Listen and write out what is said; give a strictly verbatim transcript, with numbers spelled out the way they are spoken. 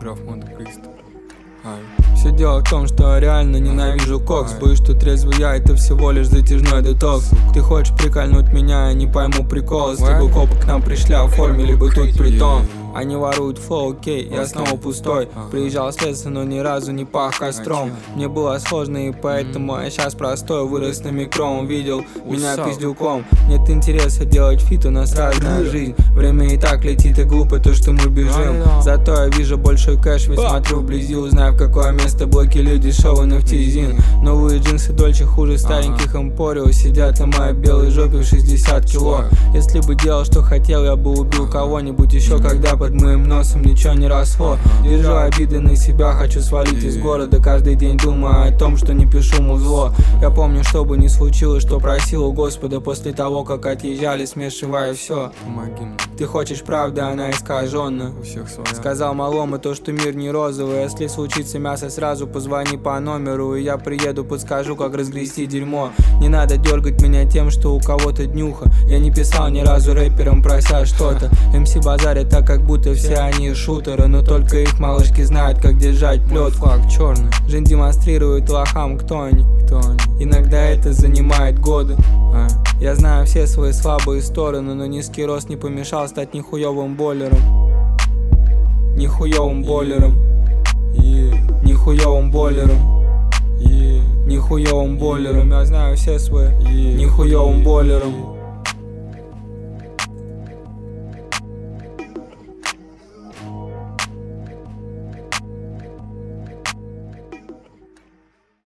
граф Монте-Кристо. Все дело в том, что я реально ненавижу кокс. Боюсь, что трезвый я — это всего лишь затяжной детокс. Ты хочешь прикольнуть меня, я не пойму прикол. Если бы копы к нам пришли, оформили бы тут притон. Они воруют флоу, окей, я снова пустой. Приезжал с леса, но ни разу не пах костром. Мне было сложно, и поэтому я сейчас простой. Вырос на микро, видел меня пиздюком. Нет интереса делать фит, у нас разная жизнь. Время и так летит, и глупо то, что мы бежим. Зато я вижу большой кэш, ведь смотрю вблизи. Узнаю, в какое место блоки люди шоу нафтизин. Новые джинсы Дольче хуже стареньких Эмпорио. Сидят на моей белой жопе в шестьдесят кило. Если бы делал, что хотел, я бы убил кого-нибудь еще, когда под моим носом ничего не росло. Держу обиды на себя, хочу свалить из города. Каждый день думаю о том, что не пишу музло. Я помню, что бы ни случилось, что просил у Господа после того, как отъезжали, смешивая все. Помоги мне. Ты хочешь правды, она искаженна. У всех своя. Сказал малому то, что мир не розовый. Если случится мясо, сразу позвони по номеру, и я приеду, подскажу, как разгрести дерьмо. Не надо дергать меня тем, что у кого-то днюха. Я не писал ни разу рэперам, прося что-то. эм си базарят так, как будто все они шутеры, но только их малышки знают, как держать плетку. Флаг черный. Жизнь демонстрирует лохам, кто они. Кто они? Иногда это занимает годы. А? Я знаю все свои слабые стороны, но низкий рост не помешал стать нихуевым бойлером. Нихуевым бойлером. Yeah. Нихуевым бойлером. Yeah. Нихуевым бойлером. Я знаю все свои. Yeah. Нихуевым бойлером.